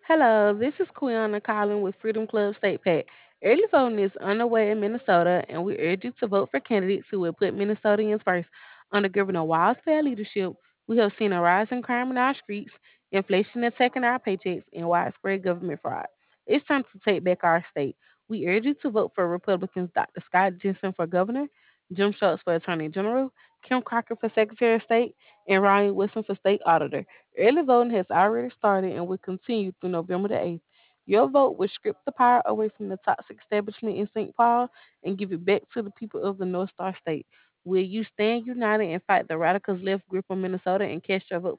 Hello, this is Quiana calling with Freedom Club State PAC. Early voting is underway in Minnesota, and we urge you to vote for candidates who will put Minnesotans first. Under Governor Wild's fair leadership, we have seen a rise in crime in our streets, inflation attacking our paychecks, and widespread government fraud. It's time to take back our state. We urge you to vote for Republicans Dr. Scott Jensen for governor, Jim Schultz for attorney general, Kim Crocker for secretary of state, and Ryan Wilson for state auditor. Early voting has already started and will continue through November the 8th. Your vote will strip the power away from the toxic establishment in St. Paul and give it back to the people of the North Star State. Will you stand united and fight the radicals left grip on Minnesota and cast your vote